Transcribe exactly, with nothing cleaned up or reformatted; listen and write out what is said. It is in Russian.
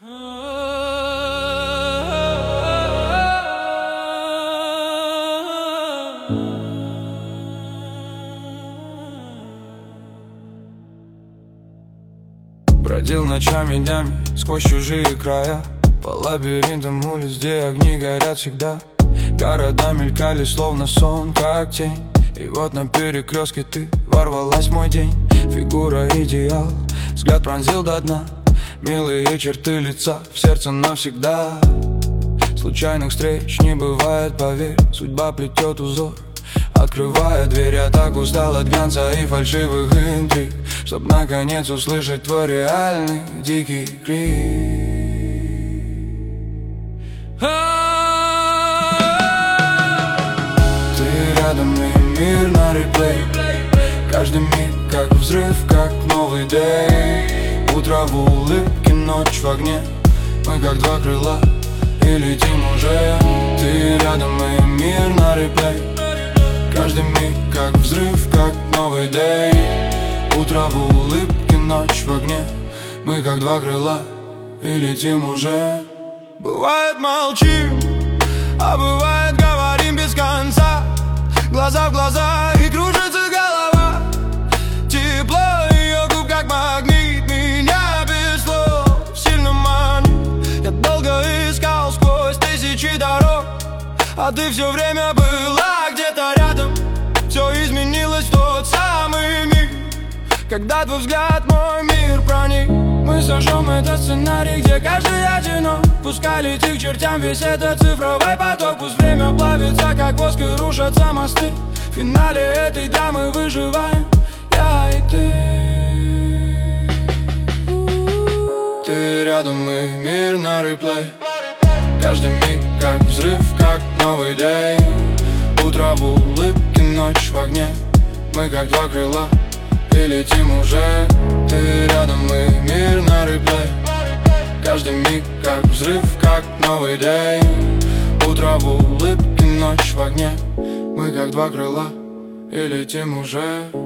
Бродил ночами, днями сквозь чужие края, по лабиринтам улиц, где огни горят всегда. Города мелькали, словно сон, как тень. И вот на перекрестке ты ворвалась в мой день. Фигура идеал, взгляд пронзил до дна. Милые черты лица, в сердце навсегда. Случайных встреч не бывает, поверь. Судьба плетет узор, открывая дверь. Я так устал от глянца и фальшивых интриг, чтоб наконец услышать твой реальный дикий крик. Ты рядом и мир на реплей. Каждый миг как взрыв, как новый день. Утро в улыбке, ночь в огне. Мы как два крыла и летим уже. Ты рядом и мир на реплей. Каждый миг как взрыв, как новый день. Утро в улыбке, ночь в огне. Мы как два крыла и летим уже. Бывает молчим, а бывает говорим без конца. Глаза в глаза и кружится голова. Тепло ее губ как магнит, меня без слов сильно манит. Я долго искал сквозь тысячи дорог, а ты все время была где-то рядом. Все изменилось в тот самый миг, когда твой взгляд мой мир проник. Мы сожжем этот сценарий, где каждый одинок. Пускай летит к чертям весь этот цифровой поток. Пусть время плавится, как воск, и рушатся мосты. В финале этой драмы выживаем я и ты. Ты рядом и мир на реплей. Каждый миг как взрыв, как новый день. Утро в улыбке, ночь в огне. Мы как два крыла и летим уже. Ты рядом и мир на реплей. Каждый миг как взрыв, как новый день. Утро в улыбке, ночь в огне. Мы как два крыла и летим уже.